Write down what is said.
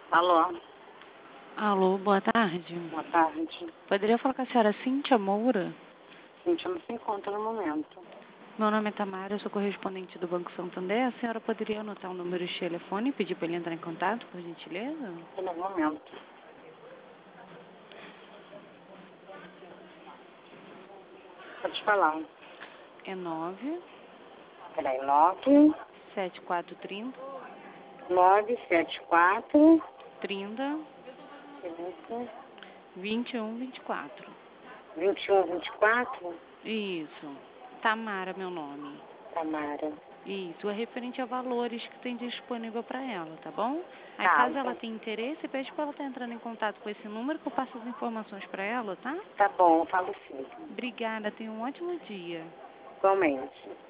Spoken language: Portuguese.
Alô, Alô, boa tarde. boa tarde. Poderia falar com a senhora Cíntia Moura? Cíntia não se encontra no momento. Meu nome é Tamara, eu sou correspondente do Banco Santander. A senhora poderia anotar o número de telefone e pedir para ele entrar em contato, por gentileza? No momento. Pode falar. É 9 Peraí, 9, 7430 974 30 30 2124. 21 24. Isso. Tamara, meu nome. Tamara. Isso, é referente a valores que tem disponível para ela, tá bom? Aí, Tá, caso ela tenha interesse, pede para ela estar entrando em contato com esse número que eu passo as informações para ela, tá? tá bom, eu falo sim. Obrigada, tenha um ótimo dia. Igualmente.